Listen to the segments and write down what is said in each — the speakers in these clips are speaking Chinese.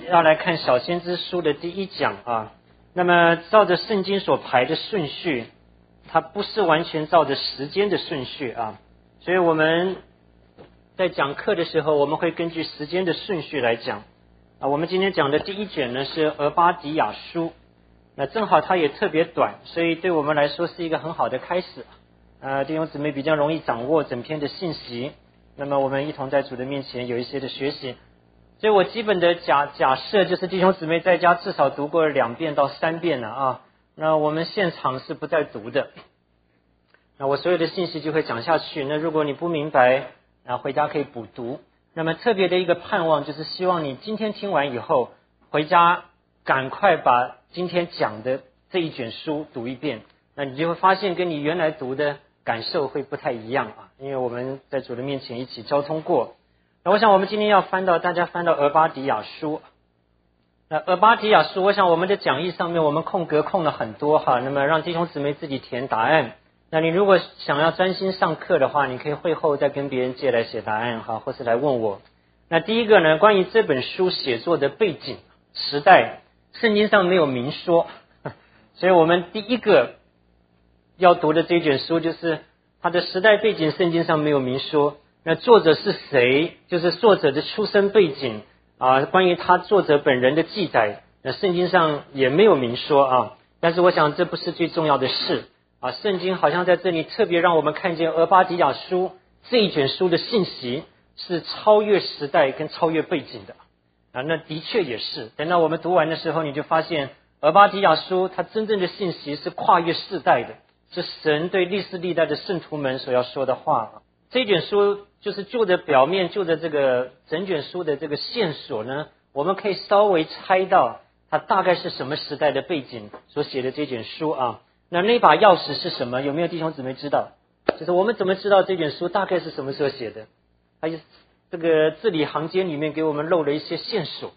要来看小先知书的第一讲啊。那么照着圣经所排的顺序，它不是完全照着时间的顺序啊，所以我们在讲课的时候，我们会根据时间的顺序来讲啊。我们今天讲的第一卷呢是俄巴底亚书，那正好它也特别短，所以对我们来说是一个很好的开始。弟兄姊妹比较容易掌握整篇的信息，那么我们一同在主的面前有一些的学习。所以我基本的假设就是弟兄姊妹在家至少读过2遍到3遍了啊。那我们现场是不再读的，那我所有的信息就会讲下去。那如果你不明白，回家可以补读。那么特别的一个盼望就是希望你今天听完以后，回家赶快把今天讲的这一卷书读一遍，那你就会发现跟你原来读的感受会不太一样啊，因为我们在主的面前一起交通过。那我想我们今天要大家翻到俄巴底亚书。那俄巴底亚书，我想我们的讲义上面我们空格空了很多哈，那么让弟兄姊妹自己填答案。那你如果想要专心上课的话，你可以会后再跟别人借来写答案哈，或是来问我。那第一个呢，关于这本书写作的背景时代，圣经上没有明说，所以我们第一个要读的这卷书就是它的时代背景，圣经上没有明说。那作者是谁？就是作者的出生背景啊，关于他作者本人的记载，那圣经上也没有明说啊。但是我想这不是最重要的事啊。圣经好像在这里特别让我们看见俄巴底亚书这一卷书的信息是超越时代跟超越背景的啊。那的确也是。等到我们读完的时候，你就发现俄巴底亚书它真正的信息是跨越世代的，是神对历世历代的圣徒们所要说的话。这卷书就是就着表面，就着这个整卷书的这个线索呢，我们可以稍微猜到它大概是什么时代的背景所写的这卷书啊。那把钥匙是什么？有没有弟兄姊妹知道？就是我们怎么知道这卷书大概是什么时候写的？还有这个字里行间里面给我们漏了一些线索。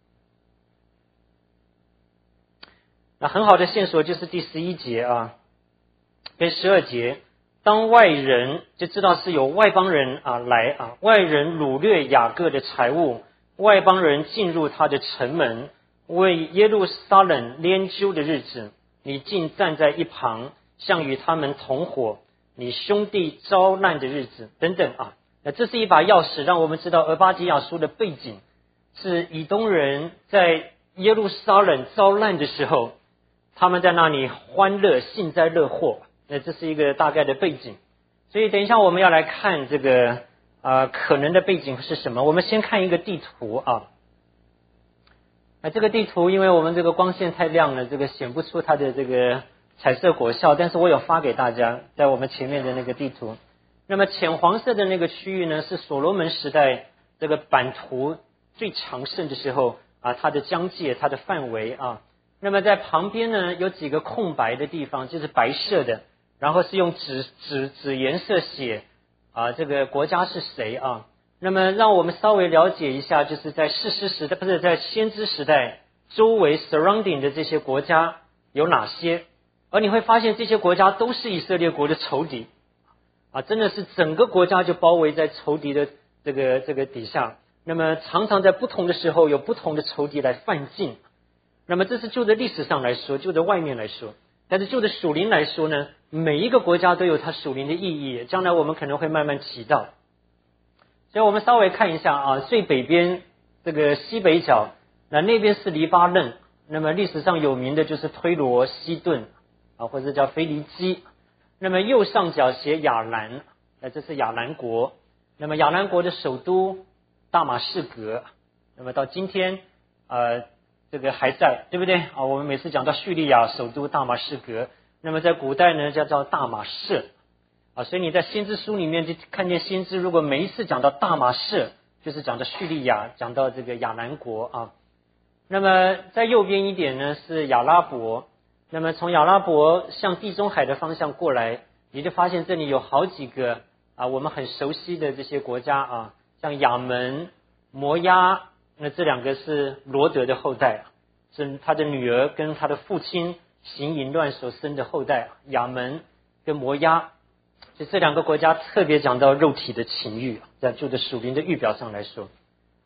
那很好的线索就是第11节啊，跟12节。当外人就知道是有外邦人来外人掳掠雅各的财物，外邦人进入他的城门，为耶路撒冷拈阄的日子，你竟站在一旁，像与他们同伙，你兄弟遭难的日子等等啊。那这是一把钥匙，让我们知道俄巴底亚书的背景是以东人在耶路撒冷遭难的时候，他们在那里欢乐，幸灾乐祸。那这是一个大概的背景，所以等一下我们要来看这个可能的背景是什么。我们先看一个地图啊。那这个地图因为我们这个光线太亮了，这个显不出它的这个彩色果效，但是我有发给大家，在我们前面的那个地图。那么浅黄色的那个区域呢，是所罗门时代这个版图最强盛的时候啊，它的疆界，它的范围啊。那么在旁边呢有几个空白的地方，就是白色的，然后是用纸颜色写这个国家是谁啊。那么让我们稍微了解一下，就是在士师时代，不是在先知时代周围 surrounding 的这些国家有哪些，而你会发现这些国家都是以色列国的仇敌真的是整个国家就包围在仇敌的这个底下。那么常常在不同的时候有不同的仇敌来犯境。那么这是就着历史上来说，就着外面来说，但是就着属灵来说呢，每一个国家都有它属灵的意义，将来我们可能会慢慢提到。所以我们稍微看一下最北边这个西北角，那边是黎巴嫩，那么历史上有名的就是推罗、西顿或者叫腓尼基。那么右上角写亚兰，这是亚兰国。那么亚兰国的首都大马士革，那么到今天这个还在，对不对我们每次讲到叙利亚首都大马士革，那么在古代呢叫大马士所以你在先知书里面就看见先知如果每一次讲到大马士，就是讲到叙利亚，讲到这个亚兰国那么在右边一点呢是亚拉伯，那么从亚拉伯向地中海的方向过来，你就发现这里有好几个我们很熟悉的这些国家像亚门、摩押，那这两个是罗德的后代，是他的女儿跟他的父亲行淫乱所生的后代，亚门跟摩押。就这两个国家特别讲到肉体的情欲，在就着属灵的预表上来说。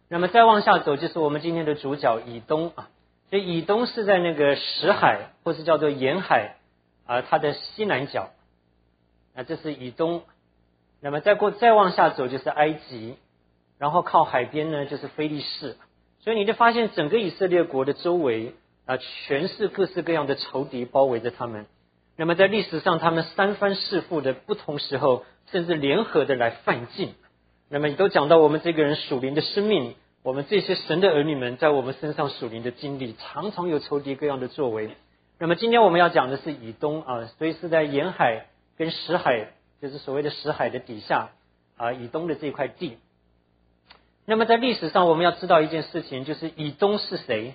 那么再往下走就是我们今天的主角以东啊，所以以东是在那个死海或是叫做沿海啊，它的西南角啊，这是以东。那么再往下走就是埃及，然后靠海边呢就是非利士，所以你就发现整个以色列国的周围啊，全是各式各样的仇敌包围着他们。那么在历史上，他们三番四复的不同时候，甚至联合的来犯禁。那么也都讲到我们这个人属灵的生命，我们这些神的儿女们在我们身上属灵的经历，常常有仇敌各样的作为。那么今天我们要讲的是以东啊，所以是在沿海跟死海，就是所谓的死海的底下啊，以东的这块地。那么在历史上，我们要知道一件事情，就是以东是谁？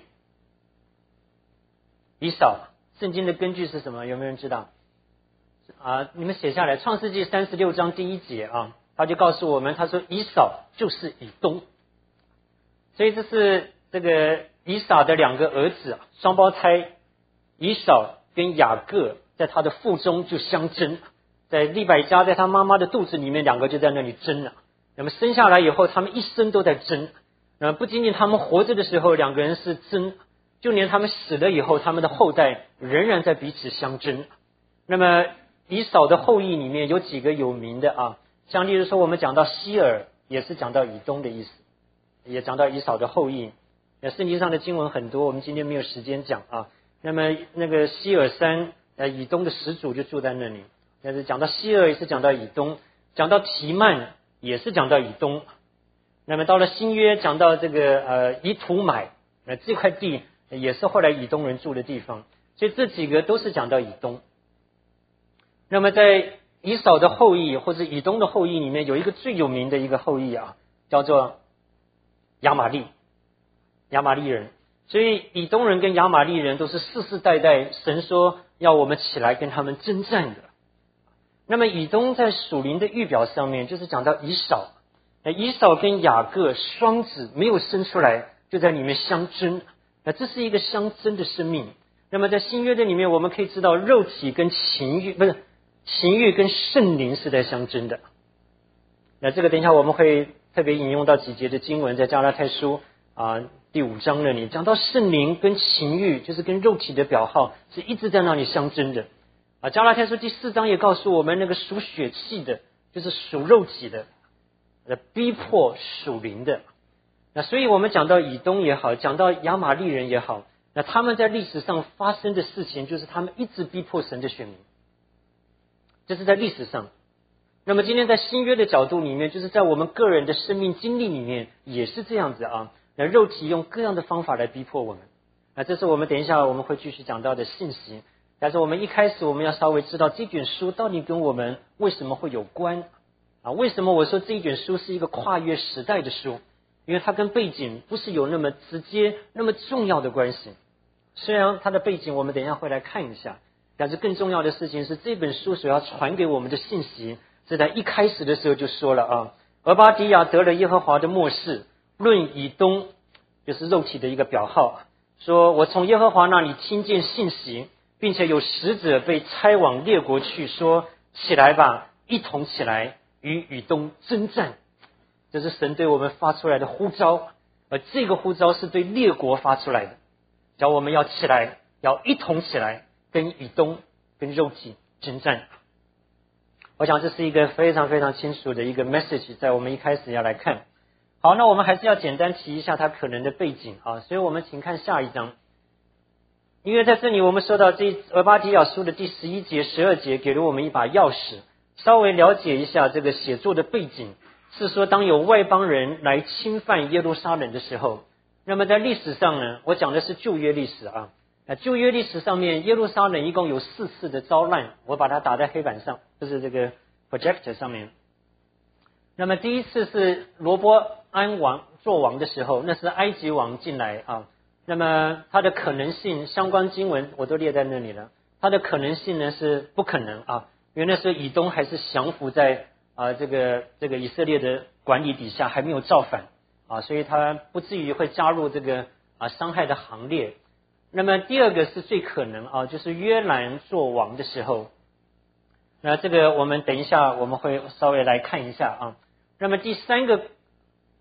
以扫。圣经的根据是什么？有没有人知道？啊，你们写下来，创世纪36章第1节啊，他就告诉我们，他说以扫就是以东。所以这是这个以扫的两个儿子双胞胎，以扫跟雅各在他的腹中就相争，在利百加在他妈妈的肚子里面，两个就在那里争了。那么生下来以后，他们一生都在争。那么不仅仅他们活着的时候两个人是争，就连他们死了以后，他们的后代仍然在彼此相争。那么以扫的后裔里面有几个有名的啊，像例如说我们讲到希尔，也是讲到以东的意思，也讲到以扫的后裔。那圣经上的经文很多，我们今天没有时间讲啊。那么那个希尔山以东的始祖就住在那里。但是讲到希尔也是讲到以东，讲到提曼也是讲到以东。那么到了新约讲到这个以土买这块地也是后来以东人住的地方，所以这几个都是讲到以东。那么在以扫的后裔或者以东的后裔里面，有一个最有名的一个后裔啊，叫做亚玛利人。所以以东人跟亚玛利人都是世世代代神说要我们起来跟他们征战的。那么以东在属灵的预表上面就是讲到以扫，以扫跟雅各双子没有生出来，就在里面相争，这是一个相争的生命。那么在新约的里面，我们可以知道肉体跟情欲跟圣灵是在相争的。那这个等一下我们会特别引用到几节的经文，在加拉太书第5章那里讲到圣灵跟情欲，就是跟肉体的表号是一直在那里相争的。加拉太书第4章也告诉我们，那个属血气的就是属肉体的逼迫属灵的。那所以我们讲到以东也好，讲到亚玛利人也好，那他们在历史上发生的事情就是他们一直逼迫神的选民，这是在历史上。那么今天在新约的角度里面，就是在我们个人的生命经历里面也是这样子啊。那肉体用各样的方法来逼迫我们，那这是我们等一下我们会继续讲到的信息。但是我们一开始我们要稍微知道这卷书到底跟我们为什么会有关啊？为什么我说这一卷书是一个跨越时代的书？因为它跟背景不是有那么直接那么重要的关系。虽然它的背景我们等一下会来看一下，但是更重要的事情是这本书所要传给我们的信息是在一开始的时候就说了啊，俄巴底亚得了耶和华的默示，论以东，就是肉体的一个表号，说我从耶和华那里听见信息，并且有使者被差往列国去，说起来吧，一同起来与以东征战。这是神对我们发出来的呼召，而这个呼召是对列国发出来的，叫我们要起来，要一同起来跟以东跟肉体征战。我想这是一个非常非常清楚的一个 message， 在我们一开始要来看。好，那我们还是要简单提一下它可能的背景啊，所以我们请看下一章。因为在这里我们说到这俄巴底亚书的第11节、12节给了我们一把钥匙，稍微了解一下这个写作的背景，是说当有外邦人来侵犯耶路撒冷的时候，那么在历史上呢，我讲的是旧约历史啊，旧约历史上面耶路撒冷一共有4次的遭难，我把它打在黑板上，就是这个 projector 上面。那么第一次是罗波安王做王的时候，那是埃及王进来啊。那么它的可能性，相关经文我都列在那里了。它的可能性呢是不可能啊，因为那时候以东还是降服在这个以色列的管理底下，还没有造反啊，所以他不至于会加入这个伤害的行列。那么第二个是最可能啊，就是约兰做王的时候。那这个我们等一下我们会稍微来看一下啊。那么第三个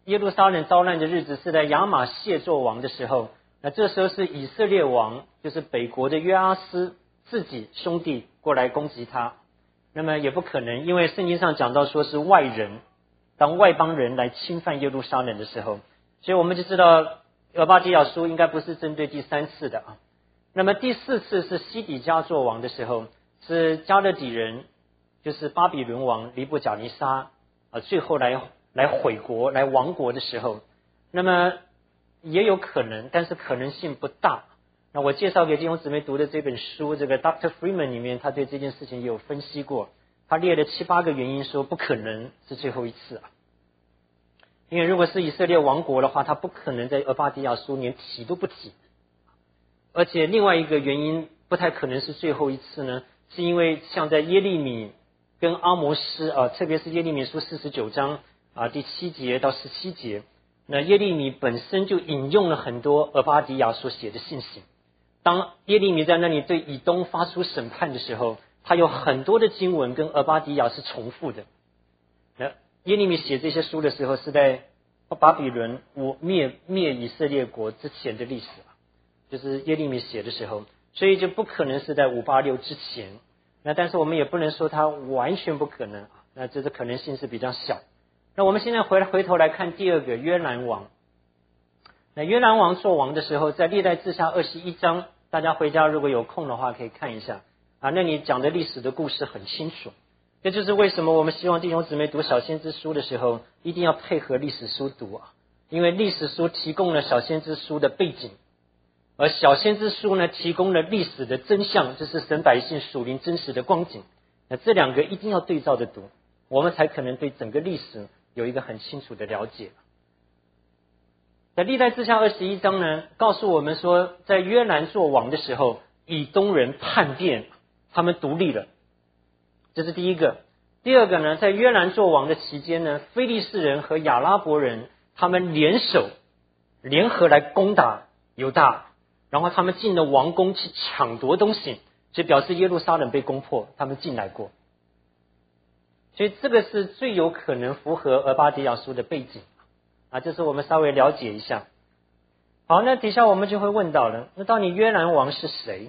耶路撒冷遭难的日子是在亚玛谢做王的时候，那这时候是以色列王，就是北国的约阿斯自己兄弟过来攻击他，那么也不可能，因为圣经上讲到说是外人，当外邦人来侵犯耶路撒冷的时候，所以我们就知道俄巴底亚书应该不是针对第3次的啊。那么第4次是西底家做王的时候，是加勒底人，就是巴比伦王尼布甲尼撒最后来毁国来亡国的时候，那么也有可能，但是可能性不大。那我介绍给弟兄姊妹读的这本书，这个 Dr. Freeman 里面，他对这件事情也有分析过，他列了7、8个原因，说不可能是最后一次啊。因为如果是以色列亡国的话，他不可能在俄巴底亚书连提都不提。而且另外一个原因不太可能是最后一次呢，是因为像在耶利米跟阿摩斯特别是耶利米书49章第7节到17节，那耶利米本身就引用了很多俄巴底亚所写的信息。当耶利米在那里对以东发出审判的时候，他有很多的经文跟俄巴底亚是重复的。那耶利米写这些书的时候，是在巴比伦灭以色列国之前的历史，就是耶利米写的时候，所以就不可能是在586之前。那但是我们也不能说它完全不可能，那这个可能性是比较小。那我们现在回头来看第2个约兰王。那约兰王做王的时候，在历代志下21章，大家回家如果有空的话可以看一下那里讲的历史的故事很清楚。这就是为什么我们希望弟兄姊妹读小先知书的时候一定要配合历史书读因为历史书提供了小先知书的背景，而小先知书呢提供了历史的真相，就是神百姓属灵真实的光景。那这2个一定要对照着读，我们才可能对整个历史有一个很清楚的了解。在历代志下21章呢，告诉我们说，在约兰做王的时候，以东人叛变，他们独立了，这是第一个。第2个呢，在约兰做王的期间呢，非利士人和亚拉伯人他们联合来攻打犹大，然后他们进了王宫去抢夺东西，所以表示耶路撒冷被攻破，他们进来过。所以这个是最有可能符合俄巴底亚书的背景这是我们稍微了解一下。好，那底下我们就会问到了，那到底约兰王是谁？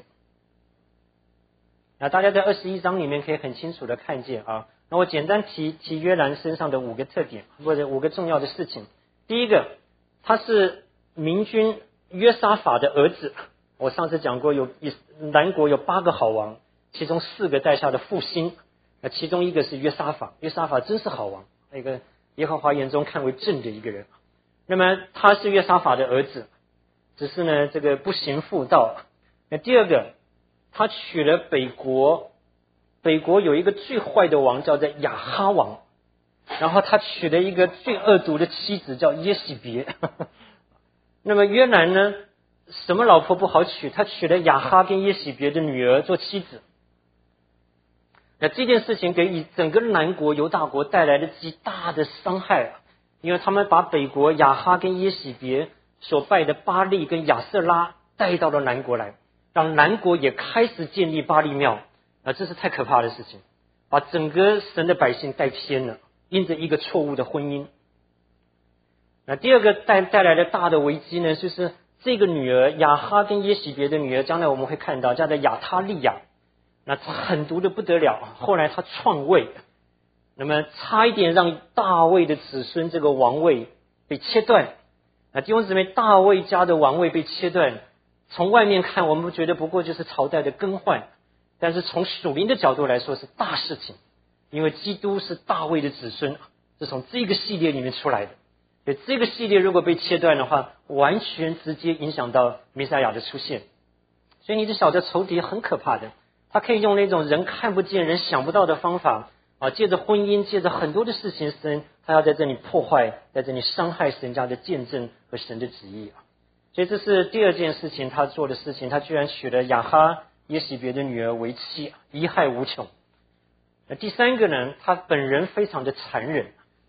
大家在21章里面可以很清楚的看见那我简单提约兰身上的5个特点，或者5个重要的事情。第一个，他是明君约沙法的儿子。我上次讲过，南国有8个好王，其中4个带下的复兴，其中1个是约沙法。约沙法真是好王，那个耶和华眼中看为正的一个人。那么他是约沙法的儿子，只是呢这个不行妇道。那第2个，他娶了北国有一个最坏的王叫做亚哈王，然后他娶了一个最恶毒的妻子叫耶洗别。那么约兰呢，什么老婆不好娶？他娶了亚哈跟耶洗别的女儿做妻子。那这件事情给整个南国犹大国带来了极大的伤害因为他们把北国亚哈跟耶洗别所拜的巴力跟亚瑟拉带到了南国来，让南国也开始建立巴力庙这是太可怕的事情，把整个神的百姓带偏了，因着一个错误的婚姻。那第2个带来的大的危机呢，就是这个女儿亚哈跟耶洗别的女儿，将来我们会看到叫做亚他利亚，那她狠毒的不得了，后来她篡位，那么差一点让大卫的子孙这个王位被切断。弟兄姊妹，大卫家的王位被切断，从外面看我们觉得不过就是朝代的更换，但是从属灵的角度来说是大事情，因为基督是大卫的子孙，是从这个系列里面出来的。所以这个系列如果被切断的话，完全直接影响到弥赛亚的出现。所以你就晓得仇敌很可怕的，他可以用那种人看不见人想不到的方法借着婚姻，借着很多的事情，他要在这里破坏，在这里伤害神家的见证和神的旨意所以这是第2件事情他做的事情，他居然娶了亚哈耶洗别的女儿为妻，贻害无穷。第3个呢，他本人非常的残忍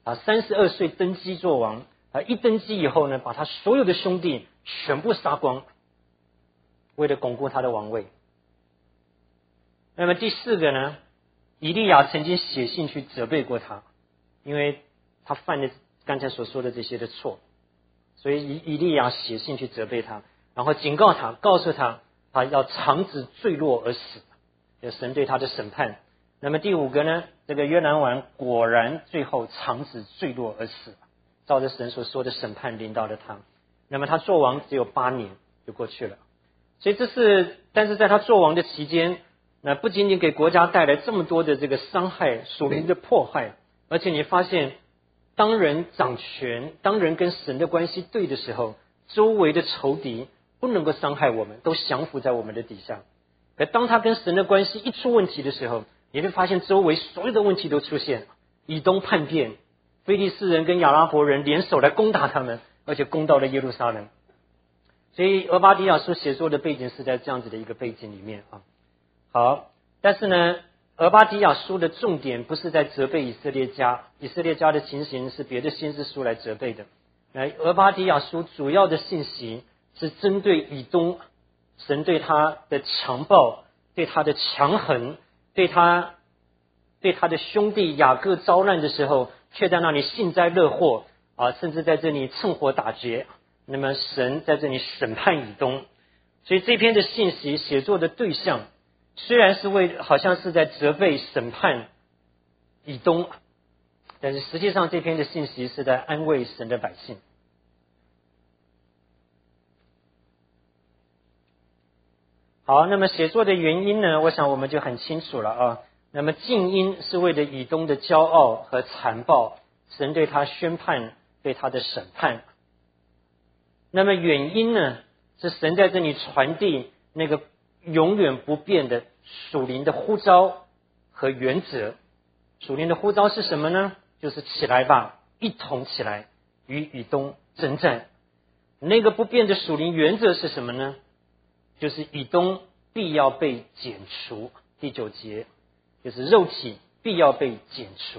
32岁登基做王一登基以后呢，把他所有的兄弟全部杀光，为了巩固他的王位。那么第4个呢，以利亚曾经写信去责备过他，因为他犯了刚才所说的这些的错。所以以利亚写信去责备他，然后警告他，告诉他要长子坠落而死，有神对他的审判。那么第五个呢，这个约兰王果然最后长子坠落而死，照着神所说的审判临到了他。那么他做王只有8年就过去了。所以但是在他做王的期间，那不仅仅给国家带来这么多的这个伤害、属灵的破坏，而且你发现当人掌权，当人跟神的关系对的时候，周围的仇敌不能够伤害我们，都降服在我们的底下。可当他跟神的关系一出问题的时候，你会发现周围所有的问题都出现，以东叛变，非利士人跟亚拉伯人联手来攻打他们，而且攻到了耶路撒冷。所以俄巴底亚书写作的背景是在这样子的一个背景里面啊。好，但是呢，俄巴底亚书的重点不是在责备以色列家，以色列家的情形是别的先知书来责备的。俄巴底亚书主要的信息是针对以东，神对他的强暴，对他的强横，对他的兄弟雅各遭难的时候，却在那里幸灾乐祸啊，甚至在这里趁火打劫。那么神在这里审判以东，所以这篇的信息写作的对象虽然是好像是在责备审判以东，但是实际上这篇的信息是在安慰神的百姓。好，那么写作的原因呢，我想我们就很清楚了啊。那么近因是为了以东的骄傲和残暴，神对他宣判，对他的审判。那么远因呢，是神在这里传递那个永远不变的属灵的呼召和原则。属灵的呼召是什么呢？就是起来吧，一同起来与以东征战。那个不变的属灵原则是什么呢？就是以东必要被剪除。第9节就是肉体必要被剪除。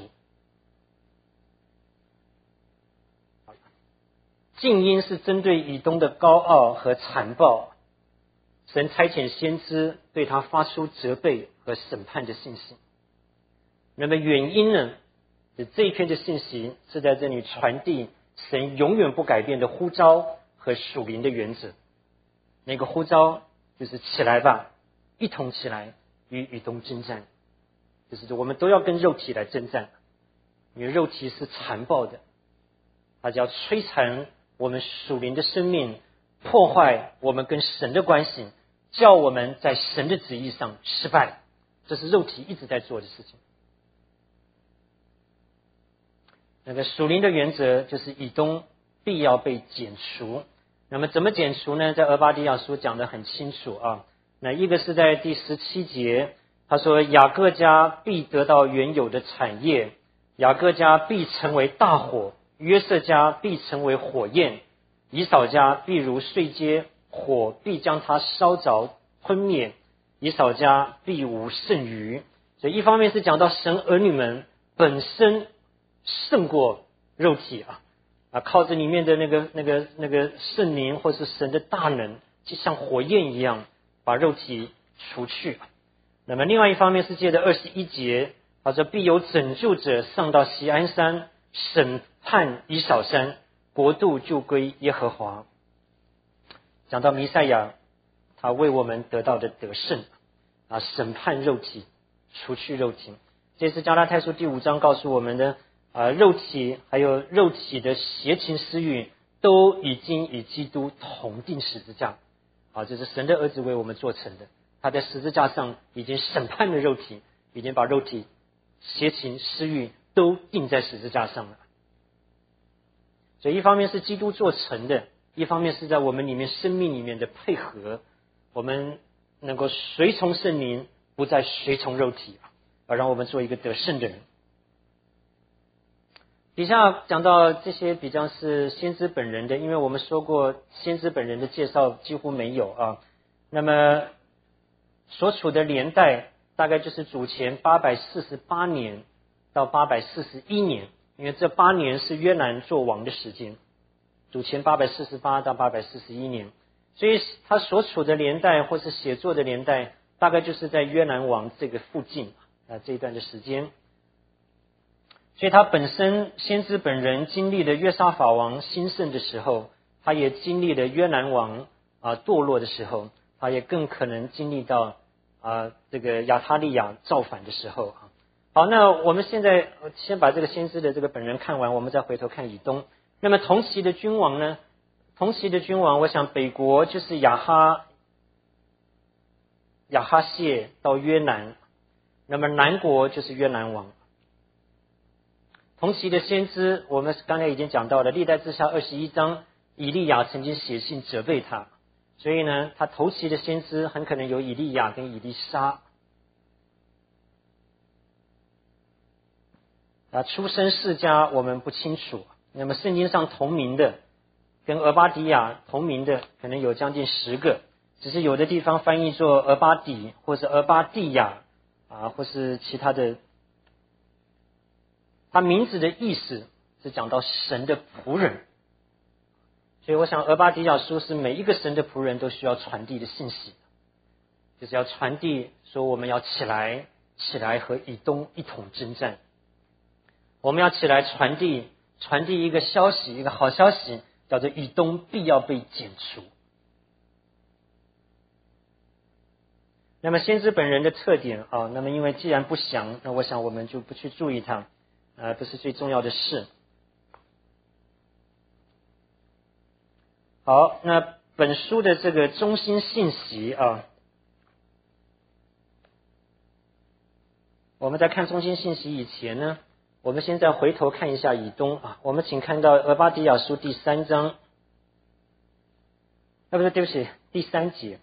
近因是针对以东的高傲和残暴，神差遣先知对他发出责备和审判的信息。那么远因呢，这一篇的信息是在这里传递神永远不改变的呼召和属灵的原则。那个呼召就是起来吧，一同起来与以东征战，就是我们都要跟肉体来征战，因为肉体是残暴的，它就要摧残我们属灵的生命，破坏我们跟神的关系，叫我们在神的旨意上失败。这是肉体一直在做的事情。那个属灵的原则就是以东必要被剪除。那么怎么剪除呢？在俄巴底亚书讲得很清楚啊。那一个是在第17节，他说雅各家必得到原有的产业，雅各家必成为大火，约瑟家必成为火焰，以扫家必如碎秸，火必将他烧着吞灭，以扫家必无剩余。所以一方面是讲到神儿女们本身胜过肉体靠着里面的那个圣灵或是神的大能，就像火焰一样把肉体除去。那么另外一方面是借着21节，他说必有拯救者上到锡安山，审判以扫山，国度就归耶和华。讲到弥赛亚，他为我们得到的得胜审判肉体，除去肉体。这是加拉太书第5章告诉我们的肉体还有肉体的邪情私欲都已经与基督同定十字架这是神的儿子为我们做成的。他在十字架上已经审判了肉体，已经把肉体邪情私欲都钉在十字架上了。所以一方面是基督做成的，一方面是在我们里面生命里面的配合，我们能够随从圣灵，不再随从肉体而让我们做一个得胜的人。底下讲到这些比较是先知本人的，因为我们说过先知本人的介绍几乎没有那么所处的年代大概就是主前848年到841年，因为这8年是约兰做王的时间，主前848到841年，所以他所处的年代或是写作的年代大概就是在约兰王这个附近这一段的时间。 所以他本身先知本人经历了约沙法王兴盛的时候，他也经历了约兰王堕落的时候，他也更可能经历到这个亚他利亚造反的时候。好，那我们现在先把这个先知的这个本人看完，我们再回头看以东。那么同期的君王呢？同期的君王，我想北国就是亚哈谢到约兰，那么南国就是约兰王。同期的先知，我们刚才已经讲到了，历代志下21章，以利亚曾经写信责备他，所以呢，他头期的先知很可能有以利亚跟以利沙。出生世家我们不清楚，那么圣经上同名的跟俄巴底亚同名的可能有将近10个，只是有的地方翻译作俄巴底或是俄巴底亚或是其他的。他名字的意思是讲到神的仆人，所以我想俄巴底亚书是每一个神的仆人都需要传递的信息，就是要传递说我们要起来和以东一同征战，我们要起来传递一个消息，一个好消息，叫做以东必要被剪除。那么先知本人的特点那么因为既然不详，那我想我们就不去注意它，不是最重要的事。好，那本书的这个中心信息我们在看中心信息以前呢，我们现在回头看一下以东我们请看到俄巴底亚书第3章，对不起，第3节。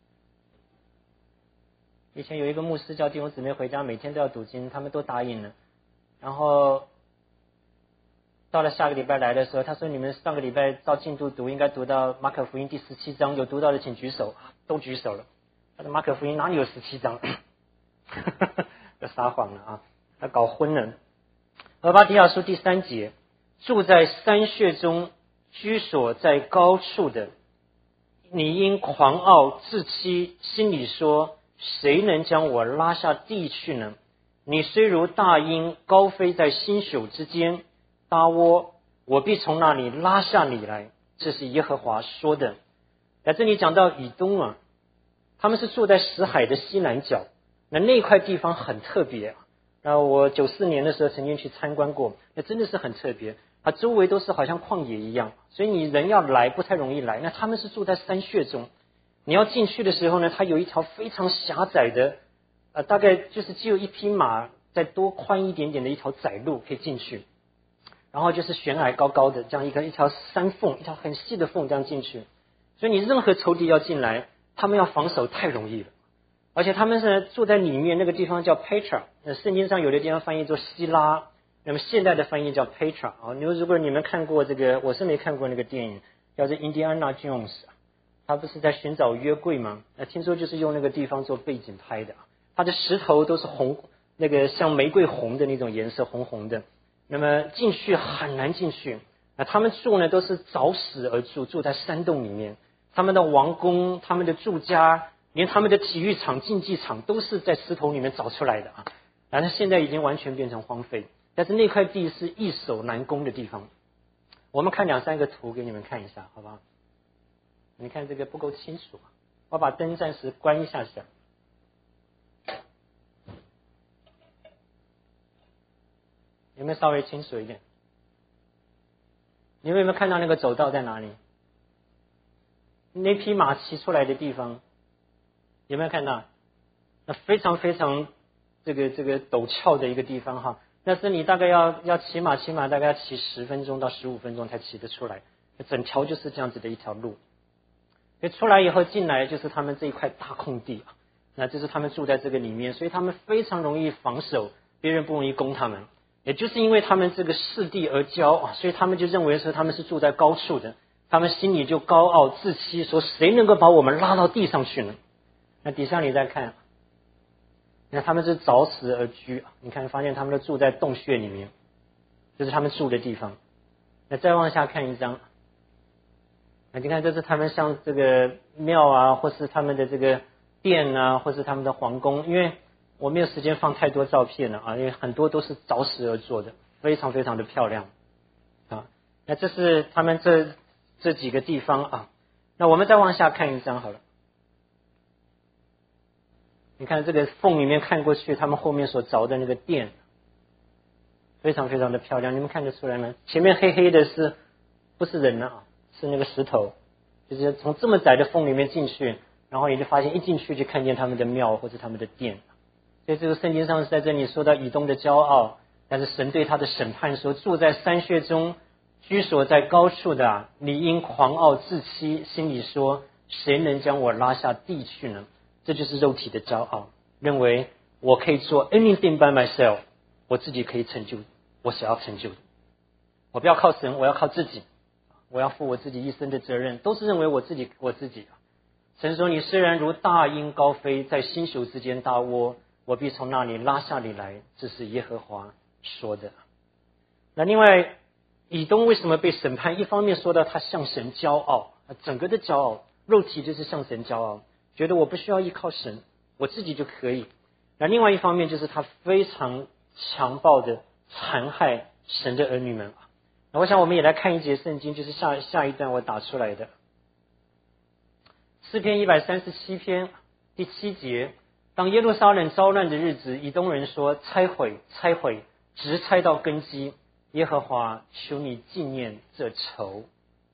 以前有一个牧师叫弟兄姊妹回家每天都要读经，他们都答应了，然后到了下个礼拜来的时候，他说你们上个礼拜照进度读，应该读到马可福音第17章，有读到的请举手，都举手了。他说马可福音哪里有17章？要撒谎了要搞昏了。俄巴底亚书第3节，住在山穴中，居所在高处的，你因狂傲自欺，心里说，谁能将我拉下地去呢？你虽如大鹰高飞在星宿之间，搭窝，我必从那里拉下你来，这是耶和华说的。在这里讲到以东他们是住在死海的西南角，那块地方很特别我94年的时候曾经去参观过，那真的是很特别，它周围都是好像旷野一样，所以你人要来不太容易来。那他们是住在山穴中，你要进去的时候呢，它有一条非常狭窄的大概就是只有一匹马再多宽一点点的一条窄路可以进去，然后就是悬崖高高的这样一条山缝，一条很细的缝这样进去，所以你任何仇敌要进来，他们要防守太容易了。而且他们是住在里面，那个地方叫 Petra， 那圣经上有的地方翻译作希拉，那么现代的翻译叫 Petra 如果你们看过这个，我是没看过那个电影叫做 Indiana Jones， 他不是在寻找约柜吗？听说就是用那个地方做背景拍的，它的石头都是红，那个像玫瑰红的那种颜色，红红的，那么进去很难进去。他们住呢都是凿石而住，住在山洞里面，他们的王宫，他们的住家，连他们的体育场、竞技场都是在石头里面凿出来的然后现在已经完全变成荒废，但是那块地是易守难攻的地方。我们看2-3个图给你们看一下，好不好？你看这个不够清楚，我把灯暂时关一下。有没有稍微清楚一点？你们有没有看到那个走道在哪里？那匹马骑出来的地方有没有看到？那非常非常这个陡峭的一个地方那是你大概要骑马大概要骑10分钟到15分钟才骑得出来，整条就是这样子的一条路。所以出来以后进来就是他们这一块大空地那就是他们住在这个里面，所以他们非常容易防守，别人不容易攻他们。也就是因为他们这个恃地而骄所以他们就认为说他们是住在高处的，他们心里就高傲自欺，说谁能够把我们拉到地上去呢？那底下你再看，那他们是凿石而居，你看发现他们都住在洞穴里面，这是他们住的地方。那再往下看一张，那你看这是他们像这个庙或是他们的这个殿或是他们的皇宫，因为我没有时间放太多照片了因为很多都是凿石而做的。 非常非常的漂亮啊。那这是他们这几个地方啊。那我们再往下看一张好了。你看这个缝里面看过去，他们后面所凿的那个殿，非常非常的漂亮。你们看得出来吗？前面黑黑的是不是人啊？是那个石头，就是从这么窄的缝里面进去，然后你就发现一进去就看见他们的庙或者他们的殿。所以这个圣经上是在这里说到以东的骄傲，但是神对他的审判说，住在山穴中居所在高处的你因狂傲自欺，心里说谁能将我拉下地去呢？这就是肉体的骄傲，认为我可以做 anything by myself， 我自己可以成就我想要成就的，我不要靠神，我要靠自己，我要负我自己一生的责任，都是认为我自己。神说，你虽然如大鹰高飞，在星宿之间搭窝，我必从那里拉下你来，这是耶和华说的。那另外以东为什么被审判？一方面说到他向神骄傲，整个的骄傲，肉体就是向神骄傲，觉得我不需要依靠神，我自己就可以。那另外一方面就是他非常强暴的残害神的儿女们。那我想我们也来看一节圣经，就是下一段我打出来的诗篇137篇第7节，当耶路撒冷遭乱的日子，以东人说拆毁拆毁，直拆到根基，耶和华求你纪念这仇。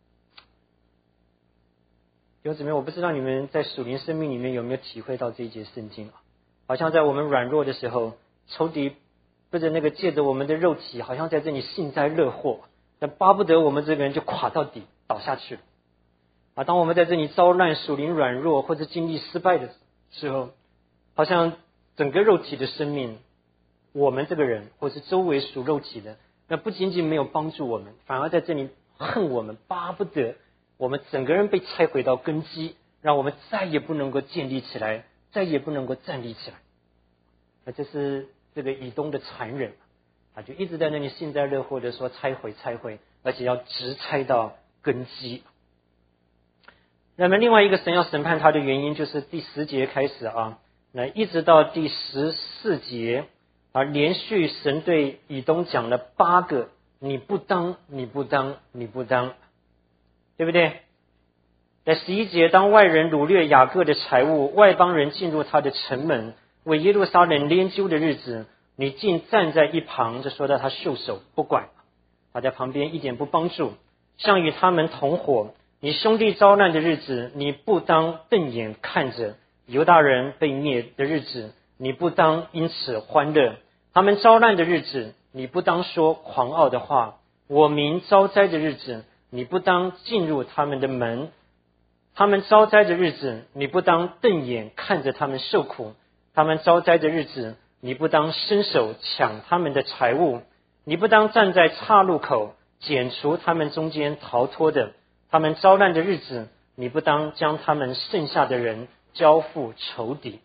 弟兄姊妹，我不知道你们在属灵生命里面有没有体会到这一节圣经，好像在我们软弱的时候，仇敌或者那个借着我们的肉体，好像在这里幸灾乐祸，那巴不得我们这个人就垮到底，倒下去了。当我们在这里遭难、属灵软弱或者经历失败的时候，好像整个肉体的生命，我们这个人或是周围属肉体的，那不仅仅没有帮助我们，反而在这里恨我们，巴不得我们整个人被拆毁到根基，让我们再也不能够建立起来，再也不能够站立起来。那这是这个以东的残忍就一直在那里幸灾乐祸的说拆毁拆毁，而且要直拆到根基。那么另外一个神要审判他的原因，就是第10节开始那一直到第14节连续神对以东讲了8个你不当你不当你不当，对不对？在11节，当外人掳掠雅各的财物，外邦人进入他的城门，为耶路撒冷拈阄的日子，你竟站在一旁，就说到他袖手不管，他在旁边一点不帮助，像与他们同伙。你兄弟遭难的日子，你不当瞪眼看着；犹大人被灭的日子，你不当因此欢乐。他们遭难的日子，你不当说狂傲的话；我民遭灾的日子，你不当进入他们的门。他们遭灾的日子，你不当瞪眼看着他们受苦；他们遭灾的日子，你不当伸手抢他们的财物。你不当站在岔路口剪除他们中间逃脱的。他们遭难的日子，你不当将他们剩下的人交付仇敌。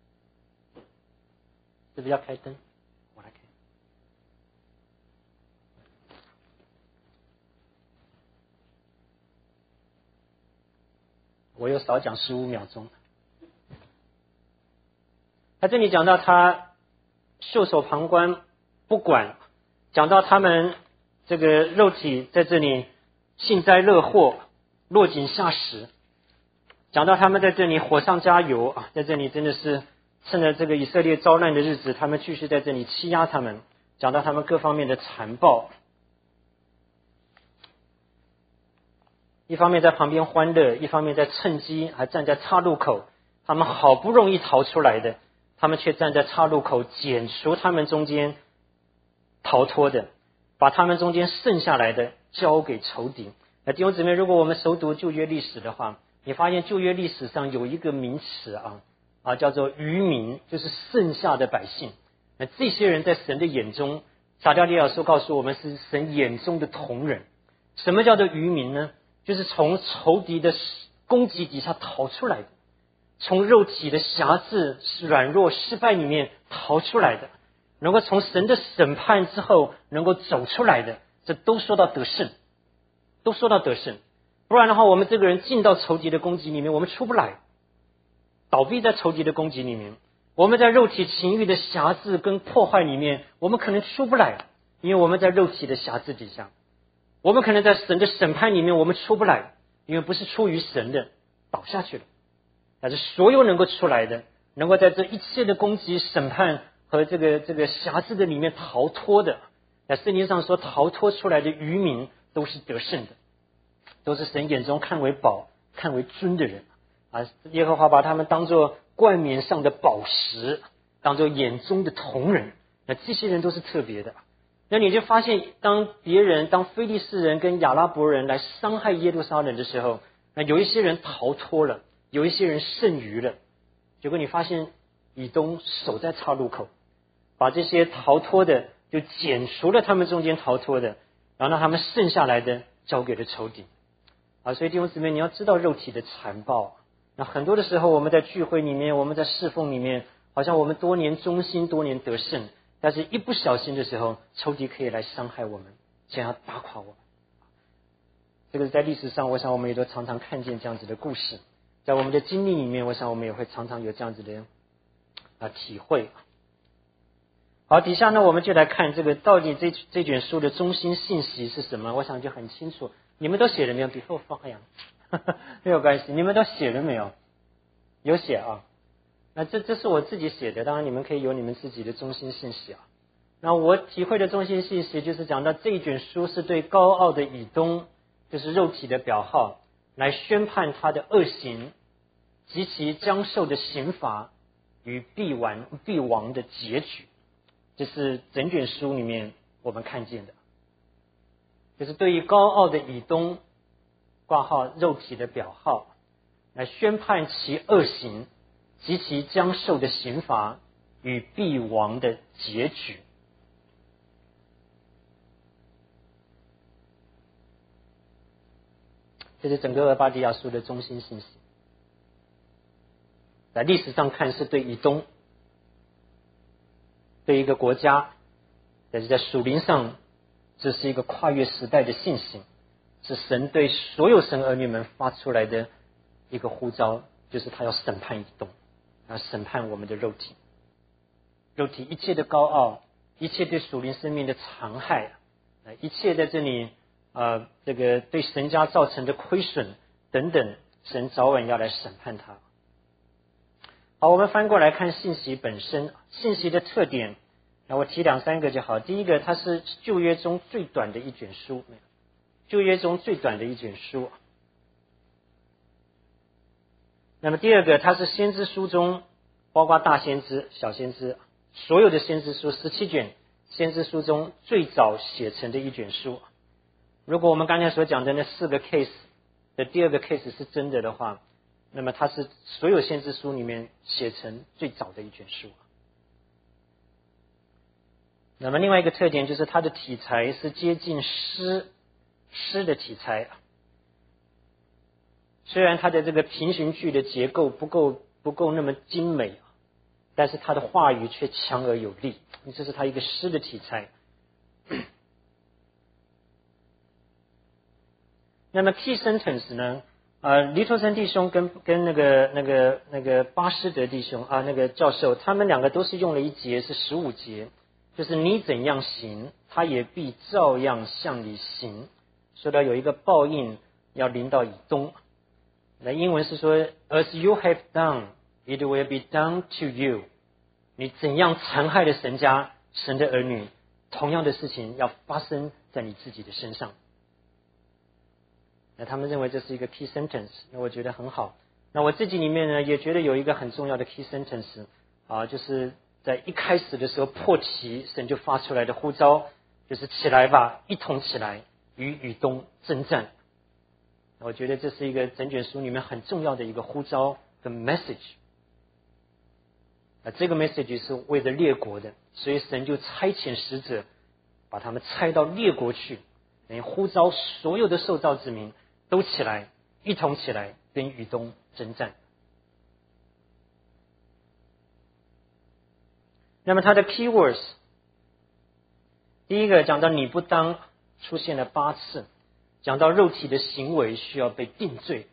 是不是要开灯？我来开。我又少讲15秒钟。他这里讲到他袖手旁观不管，讲到他们这个肉体在这里幸灾乐祸，落井下石，讲到他们在这里火上加油在这里真的是趁着这个以色列遭难的日子，他们继续在这里欺压他们，讲到他们各方面的残暴。一方面在旁边欢乐，一方面在趁机还站在岔路口，他们好不容易逃出来的，他们却站在岔路口剪除他们中间逃脱的，把他们中间剩下来的交给仇敌。那弟兄姊妹，如果我们熟读旧约历史的话，你发现旧约历史上有一个名词叫做余民，就是剩下的百姓。那这些人在神的眼中，撒迦利亚书告诉我们是神眼中的瞳人。什么叫做余民呢？就是从仇敌的攻击底下逃出来的，从肉体的辖制、软弱、失败里面逃出来的，能够从神的审判之后能够走出来的，这都说到得胜，都说到得胜。不然的话，我们这个人进到仇敌的攻击里面，我们出不来，倒闭在仇敌的攻击里面。我们在肉体情欲的辖制跟破坏里面，我们可能出不来。 因为我们在肉体的辖制底下，我们可能在神的审判里面我们出不来，因为不是出于神的，倒下去了。但是所有能够出来的，能够在这一切的攻击、审判和这个辖制的里面逃脱的，在圣经上说逃脱出来的渔民都是得胜的，都是神眼中看为宝、看为尊的人啊！耶和华把他们当作冠冕上的宝石，当作眼中的瞳人。那这些人都是特别的。那你就发现，当非利士人跟亚拉伯人来伤害耶路撒冷的时候，那有一些人逃脱了，有一些人剩余了。结果你发现以东守在岔路口，把这些逃脱的就剪除了他们中间逃脱的，然后让他们剩下来的交给了仇敌啊！所以弟兄姊妹，你要知道肉体的残暴。那很多的时候，我们在聚会里面，我们在侍奉里面，好像我们多年忠心，多年得胜，但是一不小心的时候，仇敌可以来伤害我们，想要打垮我们。这个在历史上，我想我们也都常常看见这样子的故事，在我们的经历里面，我想我们也会常常有这样子的体会。好，底下呢，我们就来看这个到底这卷书的中心信息是什么？我想就很清楚，你们都写了没有？比后发扬，没有关系，你们都写了没有？有写啊。那这是我自己写的，当然你们可以有你们自己的中心信息啊。那我体会的中心信息就是讲到这一卷书是对高傲的以东，就是肉体的表号，来宣判他的恶行及其将受的刑罚与必亡的结局。这是整卷书里面我们看见的，就是对于高傲的以东挂号肉体的表号，来宣判其恶行及其将受的刑罚与必亡的结局。这是整个俄巴底亚书的中心信息。在历史上看是对以东，对一个国家，但是在属灵上，这是一个跨越时代的信息，是神对所有神儿女们发出来的一个呼召，就是他要审判以东，要审判我们的肉体，肉体一切的高傲，一切对属灵生命的残害，一切在这里这个对神家造成的亏损等等，神早晚要来审判他。好，我们翻过来看信息本身，信息的特点，那我提2-3个就好。第一个，它是旧约中最短的一卷书，旧约中最短的一卷书。那么第二个，它是先知书中，包括大先知、小先知，所有的先知书17卷先知书中最早写成的一卷书。如果我们刚才所讲的那4个 case 的第二个 case 是真的话，那么它是所有先知书里面写成最早的一卷书。那么另外一个特点就是它的题材是接近诗的题材。虽然它的这个平行句的结构不够那么精美，但是它的话语却强而有力，这是它一个诗的题材。那么 key sentence 呢？黎托森弟兄跟那个巴施德弟兄那个教授，他们两个都是用了一节是15节，就是你怎样行，他也必照样向你行。说到有一个报应要临到以东，那英文是说 As you have done, it will be done to you。你怎样残害了神家神的儿女，同样的事情要发生在你自己的身上。那他们认为这是一个 key sentence， 那我觉得很好。那我自己里面呢，也觉得有一个很重要的 key sentence，就是在一开始的时候破题，神就发出来的呼召，就是起来吧，一同起来，与以东征战。我觉得这是一个整卷书里面很重要的一个呼召的 message。这个 message 是为了列国的，所以神就差遣使者，把他们差到列国去，呼召所有的受造之民都起来，一同起来跟以东征战。那么它的 keywords， 第一个讲到你不当出现了8次，讲到肉体的行为需要被定罪。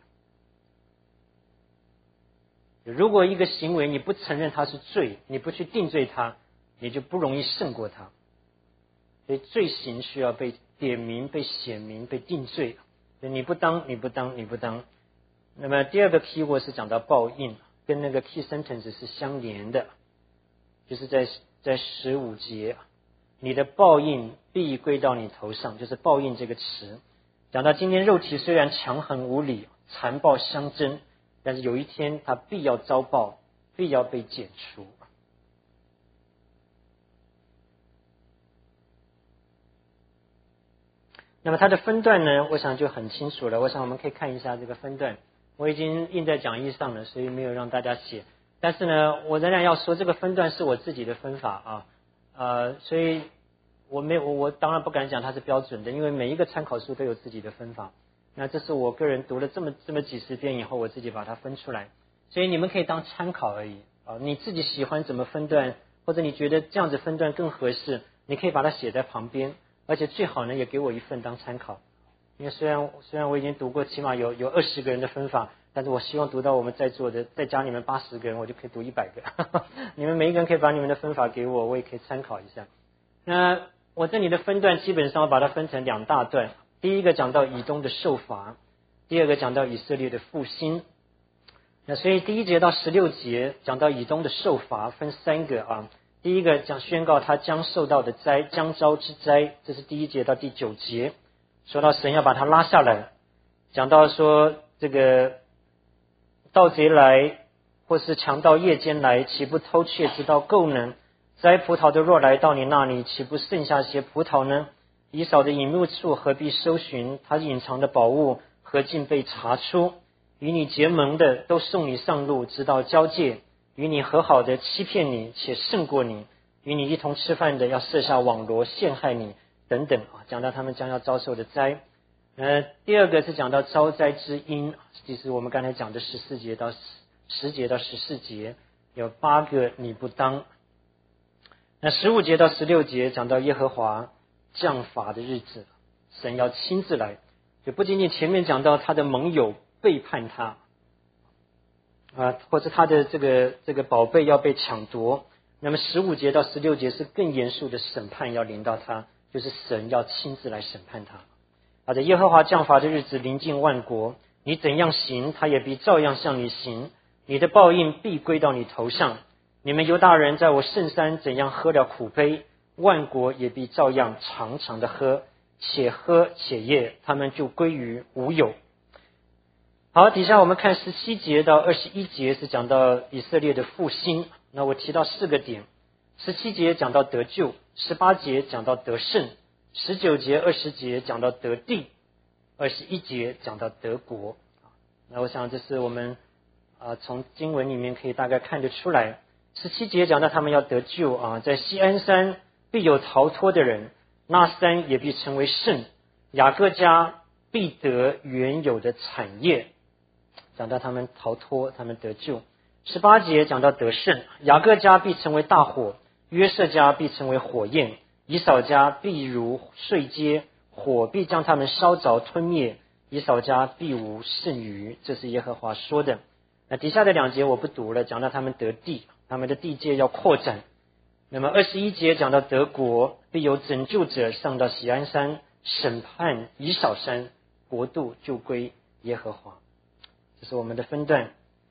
如果一个行为你不承认它是罪，你不去定罪它，你就不容易胜过它。 所以罪行需要被点名、被显明、被定罪。你不当。那么第二个 key word 是讲到报应，跟那个 key sentence 是相连的，就是在15节，你的报应必归到你头上，就是报应这个词。讲到今天肉体虽然强横无理、残暴相争，但是有一天他必要遭报，必要被剪除。那么它的分段呢，我想就很清楚了。我想我们可以看一下这个分段，我已经印在讲义上了，所以没有让大家写。但是呢，我仍然要说，这个分段是我自己的分法所以我当然不敢讲它是标准的，因为每一个参考书都有自己的分法。那这是我个人读了这么几十遍以后，我自己把它分出来，所以你们可以当参考而已你自己喜欢怎么分段，或者你觉得这样子分段更合适，你可以把它写在旁边。而且最好呢，也给我一份当参考，因为虽然我已经读过起码有20个人的分法，但是我希望读到我们在座的再加你们80个人，我就可以读100个你们每一个人可以把你们的分法给我，我也可以参考一下。那我这里的分段基本上把它分成2大段，第一个讲到以东的受罚，第二个讲到以色列的复兴。那所以第1节到16节讲到以东的受罚分3个第一个讲宣告他将受到的灾，将遭之灾，这是第1节到第9节，说到神要把他拉下来。讲到说这个盗贼来，或是强盗夜间来，岂不偷窃直到够呢？摘葡萄的若来到你那里，岂不剩下些葡萄呢？以扫的隐秘处何必搜寻？他隐藏的宝物何竟被查出？与你结盟的都送你上路，直到交界。与你和好的欺骗你，且胜过你；与你一同吃饭的要设下网罗陷害你，等等讲到他们将要遭受的灾。第二个是讲到遭灾之因，就是我们刚才讲的10节到14节，有8个你不当。那15节到16节讲到耶和华降罚的日子，神要亲自来，就不仅仅前面讲到他的盟友背叛他或者他的这个宝贝要被抢夺，那么15节到16节是更严肃的审判要临到他，就是神要亲自来审判他。耶和华降罚的日子临近万国，你怎样行，他也必照样向你行，你的报应必归到你头上。你们犹大人在我圣山怎样喝了苦杯，万国也必照样常常的喝，且喝且咽，他们就归于无有。好，底下我们看17节到21节是讲到以色列的复兴。那我提到4个点，17节讲到得救，18节讲到得胜，19节20节讲到得地，21节讲到得国。那我想这是我们从经文里面可以大概看得出来。17节讲到他们要得救在锡安山必有逃脱的人，那山也必成为圣，雅各家必得原有的产业，讲到他们逃脱，他们得救。18节讲到得胜，雅各家必成为大火，约瑟家必成为火焰，以扫家必如碎秸，火必将他们烧着吞灭，以扫家必无剩余，这是耶和华说的。那底下的2节我不读了，讲到他们得地，他们的地界要扩展。那么21节讲到得国，必有拯救者上到锡安山审判以扫山，国度就归耶和华。这是我们的分段。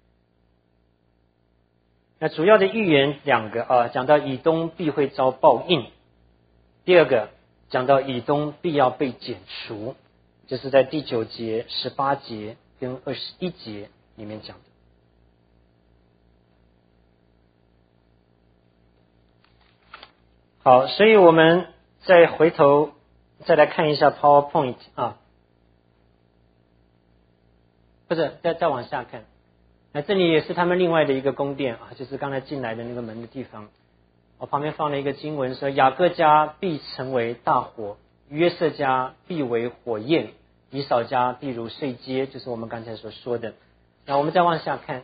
那主要的预言2个讲到以东必会遭报应，第2个讲到以东必要被剪除，这是在第9节、18节跟21节里面讲的。好，所以我们再回头再来看一下 PowerPoint 不是再往下看。那这里也是他们另外的一个宫殿就是刚才进来的那个门的地方。我旁边放了一个经文说，雅各家必成为大火，约瑟家必为火焰，以扫家必如碎秸，就是我们刚才所说的。那我们再往下看。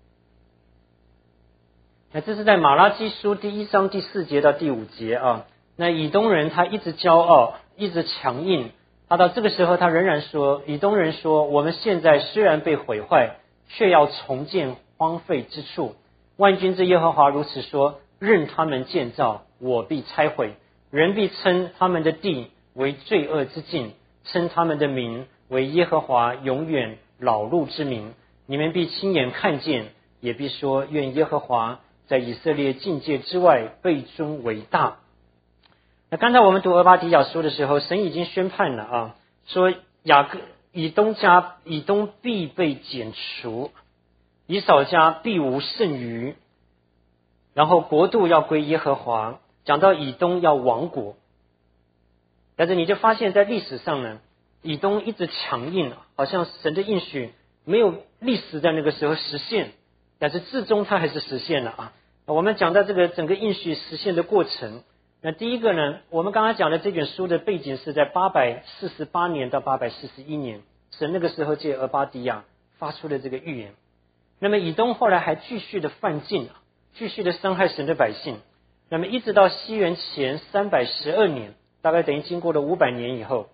那这是在马拉基书第1章第4节到第5节那以东人他一直骄傲，一直强硬，他到这个时候他仍然说，以东人说，我们现在虽然被毁坏，却要重建荒废之处。万军之耶和华如此说，任他们建造，我必拆毁， 人必称他们的地为罪恶之境，称他们的名为耶和华永远老路之名。你们必亲眼看见，也必说，愿耶和华在以色列境界之外被尊为大。那刚才我们读俄巴底亚书的时候，神已经宣判了啊，说以东必被剪除，以扫家必无剩余，然后国度要归耶和华。讲到以东要亡国，但是你就发现在历史上呢，以东一直强硬，好像神的应许没有历史在那个时候实现，但是至终它还是实现了啊。我们讲到这个整个应许实现的过程，那第一个呢，我们刚才讲的这卷书的背景是在848年到841年，神那个时候借俄巴底亚发出了这个预言。那么以东后来还继续的犯禁，继续的伤害神的百姓。那么一直到西元前312年，大概等于经过了500年以后，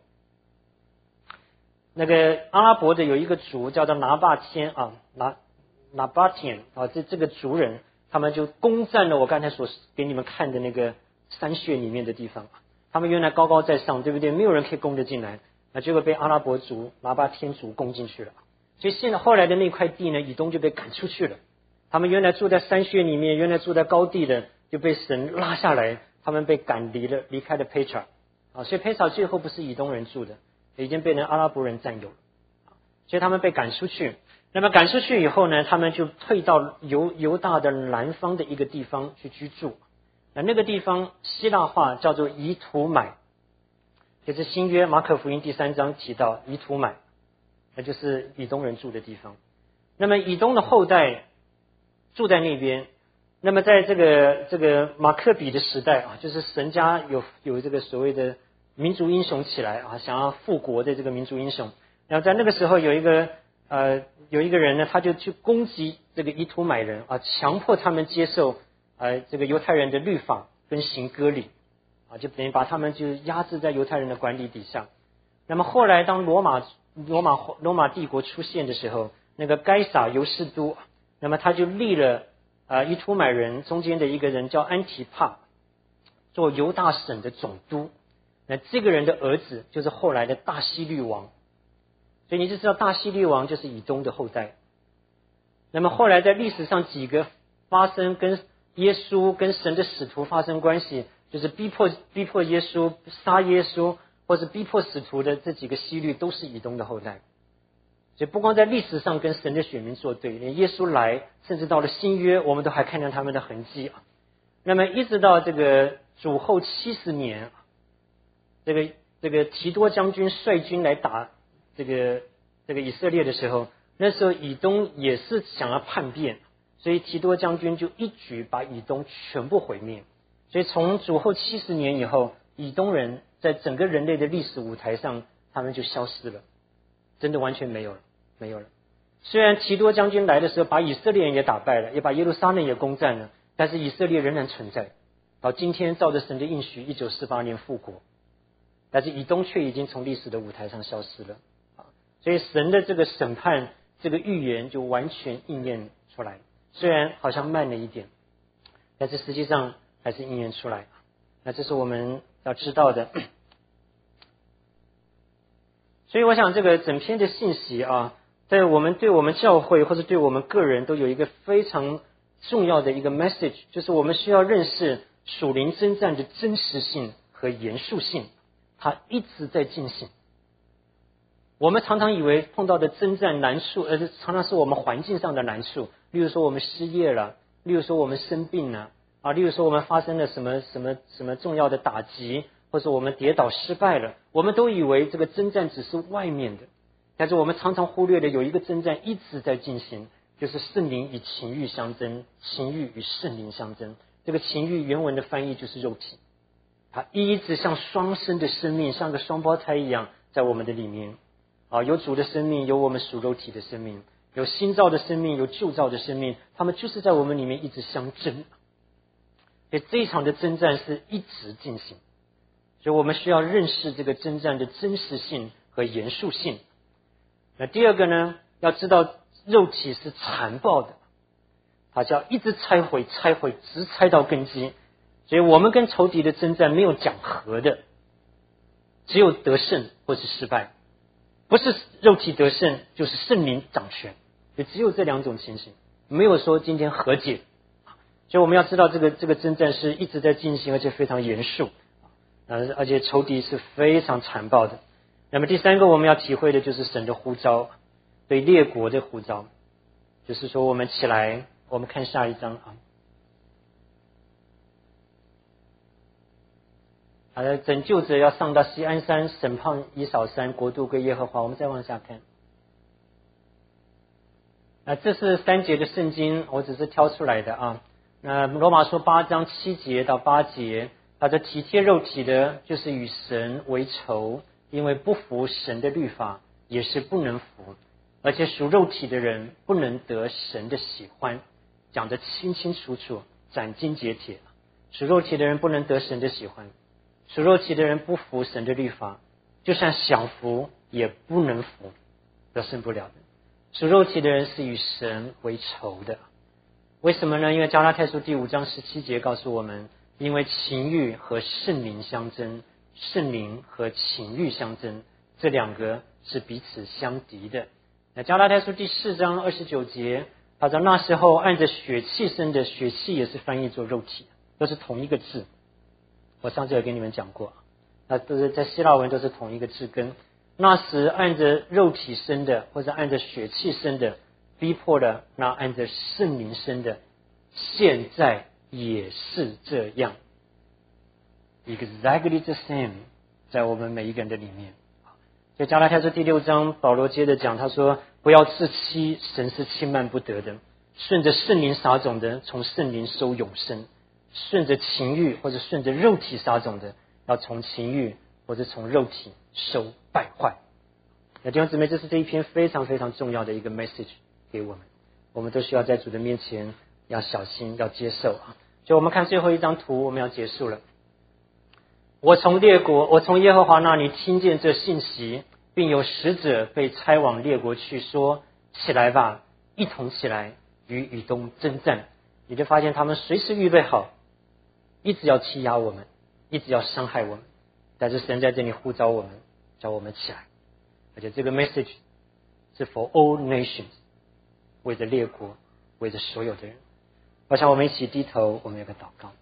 那个阿拉伯的有一个族叫做拿巴天啊，拿巴天啊，这个族人，他们就攻占了我刚才所给你们看的那个山穴里面的地方。他们原来高高在上，对不对？没有人可以攻得进来，那结果被阿拉伯族拿巴天族攻进去了。所以现在后来的那块地呢，以东就被赶出去了。他们原来住在山穴里面，原来住在高地的，就被神拉下来，他们被赶离开了佩查啊，所以佩查最后不是以东人住的，已经被人阿拉伯人占有了，所以他们被赶出去。那么赶出去以后呢，他们就退到犹大的南方的一个地方去居住。那个地方希腊话叫做以土买，就是新约马可福音第3章提到以土买，那就是以东人住的地方。那么以东的后代住在那边。那么在这个马克比的时代啊，就是神家有这个所谓的民族英雄起来啊，想要复国的这个民族英雄。然后在那个时候有一个人呢，他就去攻击这个以土买人啊，强迫他们接受这个犹太人的律法跟行割礼啊，就等于把他们就压制在犹太人的管理底下。那么后来当罗马帝国出现的时候，那个该撒尤士都，那么他就立了以土买人中间的一个人叫安提帕做犹大省的总督。那这个人的儿子就是后来的大希律王，所以你就知道大希律王就是以东的后代。那么后来在历史上几个发生跟耶稣跟神的使徒发生关系，就是逼迫耶稣、杀耶稣或者逼迫使徒的这几个希律都是以东的后代。所以不光在历史上跟神的选民作对，连耶稣来甚至到了新约，我们都还看见他们的痕迹啊。那么一直到这个主后70年，这个提多将军率军来打这个以色列的时候，那时候以东也是想要叛变，所以提多将军就一举把以东全部毁灭。所以从主后70年以后，以东人在整个人类的历史舞台上，他们就消失了，真的完全没有了。虽然提多将军来的时候把以色列人也打败了，也把耶路撒冷也攻占了，但是以色列仍然存在，到今天照着神的应许1948年复国，但是以东却已经从历史的舞台上消失了。所以神的这个审判这个预言就完全应验出来，虽然好像慢了一点，但是实际上还是应验出来。那这是我们要知道的。所以我想这个整篇的信息啊，在我们对我们教会或者对我们个人都有一个非常重要的一个 message， 就是我们需要认识属灵征战的真实性和严肃性，它一直在进行。我们常常以为碰到的征战难处，常常是我们环境上的难处，例如说我们失业了，例如说我们生病了啊，例如说我们发生了什么重要的打击，或者我们跌倒失败了，我们都以为这个征战只是外面的，但是我们常常忽略了有一个征战一直在进行，就是圣灵与情欲相争，情欲与圣灵相争。这个情欲原文的翻译就是肉体，它一直像双生的生命，像个双胞胎一样在我们的里面啊，有主的生命，有我们属肉体的生命，有新造的生命，有旧造的生命，他们就是在我们里面一直相争。所以这一场的征战是一直进行，所以我们需要认识这个征战的真实性和严肃性。那第二个呢，要知道肉体是残暴的，它叫一直拆毁，直拆到根基， 所以我们跟仇敌的征战没有讲和的，只有得胜或是失败，不是肉体得胜就是圣灵掌权，就只有这两种情形，没有说今天和解。所以我们要知道这个征战是一直在进行，而且非常严肃，而且仇敌是非常残暴的。那么第三个我们要体会的就是神的呼召，对列国的呼召，就是说我们起来，我们看下一章啊。拯救者要上到锡安山，审判以扫山，国度归耶和华。我们再往下看。这是3节的圣经，我只是挑出来的啊。罗马书8章7节到8节，他的体贴肉体的，就是与神为仇，因为不服神的律法，也是不能服，而且属肉体的人不能得神的喜欢，讲得清清楚楚，斩钉截铁。属肉体的人不能得神的喜欢，属肉体的人不服神的律法，就算想服也不能服，得胜不了的。属肉体的人是与神为仇的。为什么呢？因为加拉太书第5章17节告诉我们，因为情欲和圣灵相争，圣灵和情欲相争，这两个是彼此相敌的。加拉太书第4章29节，他说那时候按着血气生的，血气也是翻译作肉体，都是同一个字。我上次有跟你们讲过，那都是在希腊文都是同一个字根。那时按着肉体生的，或者按着血气生的，逼迫了那按着圣灵生的，现在也是这样。Exactly the same， 在我们每一个人的里面。所以加拉太书第6章，保罗接着讲，他说不要自欺，神是轻慢不得的。顺着圣灵撒种的，从圣灵收永生；顺着情欲或者顺着肉体撒种的，要从情欲或者从肉体收败坏。弟兄姊妹，这是这一篇非常非常重要的一个 message 给我们，我们都需要在主的面前要小心，要接受啊。所以我们看最后一张图，我们要结束了。我从耶和华那里听见这信息，并有使者被差往列国去，说：起来吧，一同起来，与以东征战。你就发现他们随时预备好，一直要欺压我们，一直要伤害我们，但是神在这里呼召我们，叫我们起来。而且这个 message 是 for all nations， 为着列国，为着所有的人。我想我们一起低头，我们有个祷告。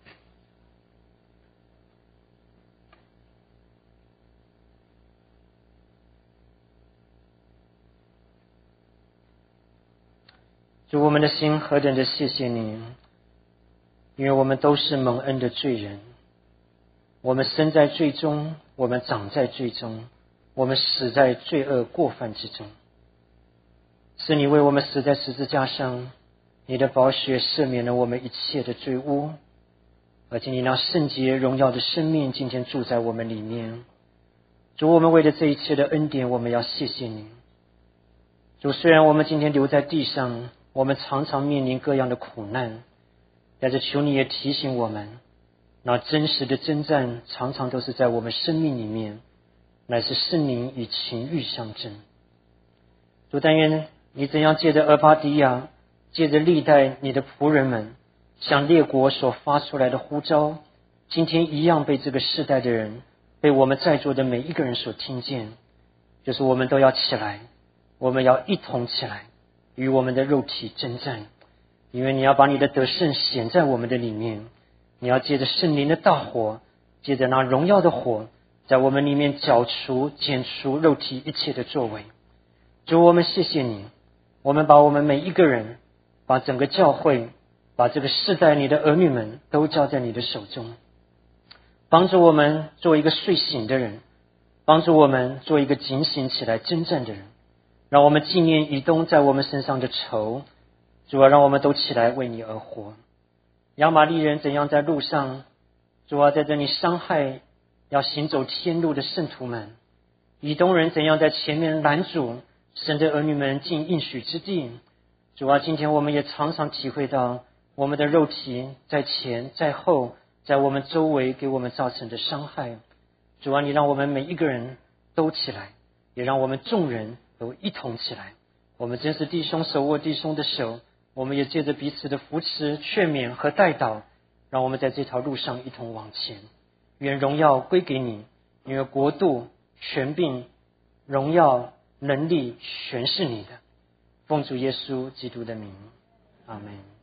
主，我们的心何等的谢谢你，因为我们都是蒙恩的罪人，我们生在罪中，我们长在罪中，我们死在罪恶过犯之中。是你为我们死在十字架上，你的宝血赦免了我们一切的罪污，而且你那圣洁荣耀的生命今天住在我们里面。主，我们为了这一切的恩典，我们要谢谢你。主，虽然我们今天留在地上，我们常常面临各样的苦难，但是求你也提醒我们，那真实的征战常常都是在我们生命里面，乃是圣灵与情欲相争。主，但愿你怎样借着俄巴底亚，借着历代你的仆人们向列国所发出来的呼召，今天一样被这个世代的人，被我们在座的每一个人所听见，就是我们都要起来，我们要一同起来，与我们的肉体征战。因为你要把你的得胜显在我们的里面，你要借着圣灵的大火，借着那荣耀的火，在我们里面剿除剪除肉体一切的作为。主，我们谢谢你，我们把我们每一个人，把整个教会，把这个世代你的儿女们都交在你的手中，帮助我们做一个睡醒的人，帮助我们做一个警醒起来征战的人，让我们纪念以东在我们身上的仇。主啊，让我们都起来为你而活。亚玛力人怎样在路上，主啊，在这里伤害要行走天路的圣徒们，以东人怎样在前面拦阻神的儿女们进应许之地。主啊，今天我们也常常体会到我们的肉体在前在后，在我们周围给我们造成的伤害。主啊，你让我们每一个人都起来，也让我们众人都一同起来。我们真是弟兄手握弟兄的手，我们也借着彼此的扶持、劝勉和代祷， 让我们在这条路上一同往前。愿荣耀归给你，因为国度、权柄、荣耀、能力全是你的。奉主耶稣基督的名，阿们。